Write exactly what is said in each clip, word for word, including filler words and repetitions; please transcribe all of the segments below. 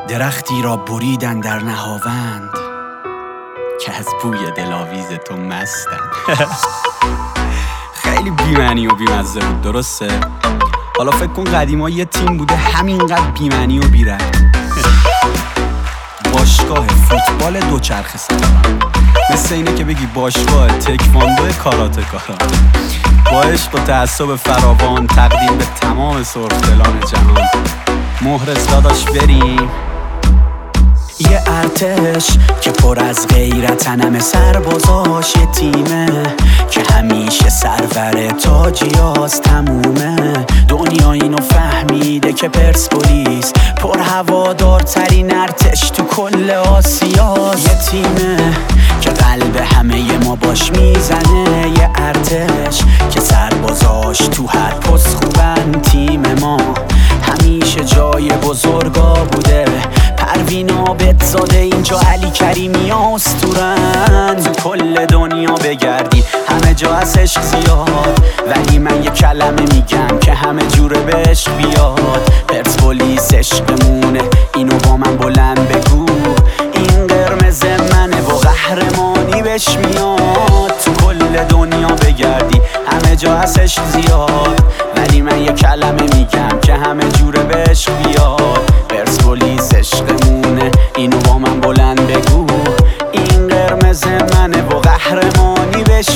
درختی را بریدن در نهاوند که از بوی دلاویز تو مستن. خیلی بی‌معنی و بی‌مزه بود، درسته؟ حالا فکر کن قدیما یه تیم بوده همینقدر بی‌معنی و بی‌ربط. باشگاه فوتبال دوچرخه سواران، مثل اینه که بگی باشگاه تکواندو کاراتکارا. با عشق و تعصب فراوان تقدیم به تمام سرخدلان جهان. مهرس داداش بریم. یه ارتش که پر از غیرتن، همه سربازاش یه تیمه که همیشه سرور تاجیاز تمومه. دنیا اینو فهمیده که پرسپولیس پر هوادارترین ارتش تو کل آسیاست. یه تیمه که قلب همه ما باش میزنه، یه ارتش که سربازاش تو هر پست خوبن. تیم ما همیشه جای بزرگا بوده، پروین عابدزاده اینجا، علی کریمی اسطورن. تو کل دنیا بگردی همه جا از عشق زیاد، ولی من یه کلمه میگم که همه جوره به عشق بیاد. پرسپولیس عشقمونه، اینو با من بلند بگو. این قرمز منه و قهرمانی بهش میاد. تو کل دنیا بگردی همه جا از عشق زیاد، ولی من یه کلمه میگم که همه جوره به عشق بیاد. پرسپولیس عشقمونه، اینو با من بلند بگو. این قرمز منه و قهرمانی بهش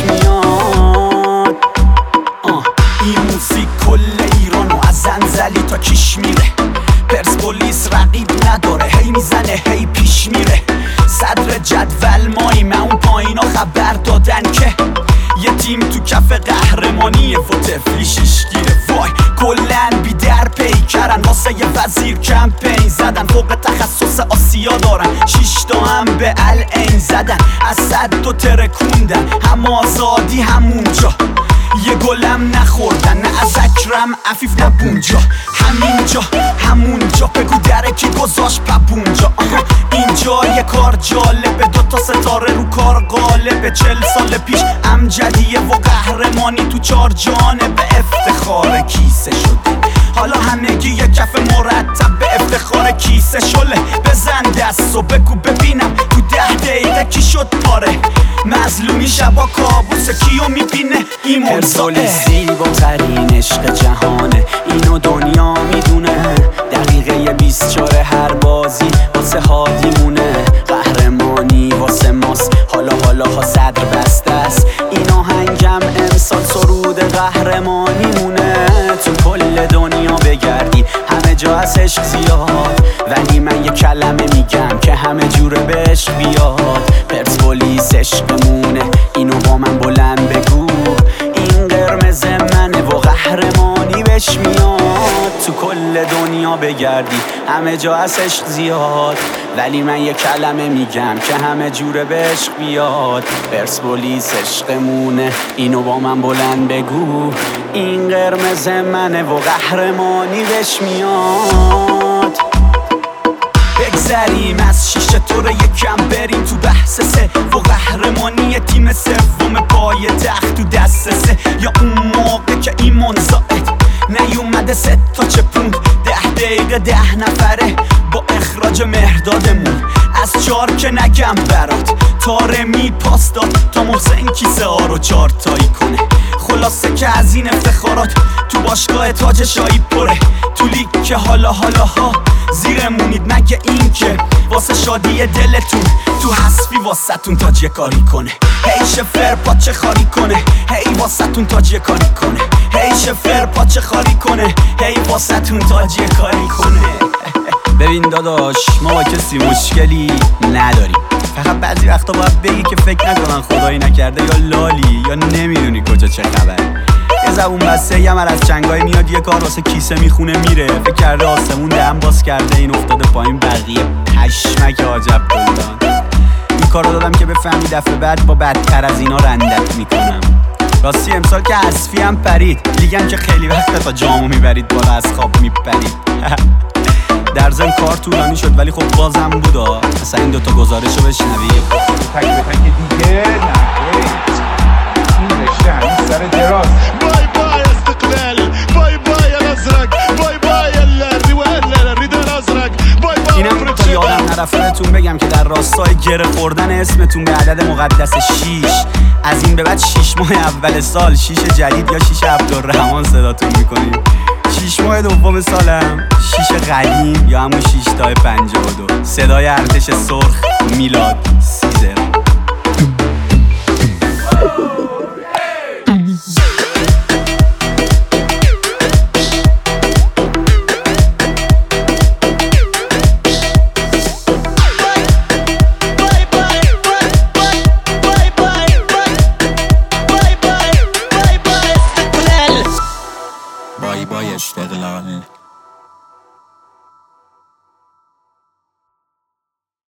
میاد. آه. این موسیقی کل ایرانو از زنزلی تا کیش میره. پرسپولیس رقیب نداره، هی میزنه هی پیش میره. صدر جدول ماییم، اون پایینا خبر دادن که یه تیم تو کف قهرمانیه و تفلی شیشگیره. وای کلن بی در پیکرن، واسه یه وزیر کمپین زدن. فوق تخصص آسیا دارن، شیشتا هم به العین زدن. از صد دو ترکوندن، هم آزادی همونجا. یه گلم نخوردن، نه از اکرم عفیف نه بونجا. همینجا همونجا بگو درکی گذاشت پپونجا. اینجا یه کار جالبه، دوتا ستاره رو کار غالبه. چل سال پیش امجدیه و قهرمانی تو چار جانبه. افتخار کیسه شده، حالا همگی یه کف مرتب به افتخار کیسه شله. بزن دست و بگو ببینم تو ده دقیقه کی شد پاره. مظلومی شبا کابوس کیو میبینه ایمون. پرسپولیس زیباترین عشق جهانه، اینو دنیا میدونه. دقیقه بیست و چهار هر بازی واسه هادیمونه. قهرمانی واسه ماست، حالا حالا ها صدر بسته است. این آهنگم امسال سرود قهرمانی مونه. تو کل دنیا بگردی همه جا از عشق زیاد، ولی من یه کلمه میگم که همه جوره به عشق بیاد. پرسپولیس عشقمونه، اینو با من بلند بگو. این قرمز منه و قهرمانی بهش میاد. تو کل دنیا بگردی همه جا از عشق زیاد، ولی من یه کلمه میگم که همه جوره به عشق بیاد. پرسپولیس عشقمونه، اینو با من بلند بگو. این قرمز منه و قهرمانی بهش میاد. بگذریم از شیشه طور یکم بریم تو بحث سه و قهرمانی تیم سوم پای تخت تو دست سه. یا اون موقع که ایمان زائد نیومده سه تا چپوند. ده دقیقه ده نفره با اخراج مهردادمون. از چار که نگم برات تاره می پاس داد تا محسن کیسه ها رو چار تایی کنه. خلاصه که از این افتخارات تو باشگاه تاج شایی پره. تو لیگ که حالا حالا ها زیرمونید، مگه این که واسه شادی دلتون تو حسفی واسه تون تاج یه کاری کنه. هی شفر پاچه خاری کنه، هی واسه تون تاج یه کاری کنه. هی شفر پاچه خاری کنه، هی واسه تون تاج یه کاری کنه. ببین داداش، ما با کسی مشکلی نداریم، فقط بعضی وقتا باید بگی که فکر نکنن خدایی نکرده یا لالی یا نمیدونی کجا چه خبر. یه زبون بسته یه مر از چنگای میاد، یه کار واسه کیسه میخونه میره. فکر کرده آسمون دهن باز کرده، این افتاده پایین بقیه پشمک عجب بلدان. این کارو دادم که بفهمی دفعه بعد با بدتر از اینا رندت میکنم. راستی امسال که حذفی هم پرید، لیگم که خیلی وقت تا جامو میبرید بالا از خواب میپرید. در ضمن کار طولانی شد ولی خب بازم بودا. اصلا این دوتا گزارشو بشنوی تک به تک دیگه. نه این رشته هنوز سر دراز. باي باي استقلال، باي باي الازرق، باي باي الريد الازرق، باي باي رفقتون بگم که در راستای گره خوردن اسمتون به عدد مقدس شیش از این به بعد شیش ماه اول سال شیش جدید یا شیش عبدالرحمن صداتون میکنیم. شیش ماه دوم سالم شیش قدیم یا همون شیش تای پنجاه و دو. صدای ارتش سرخ میلاد سیزر.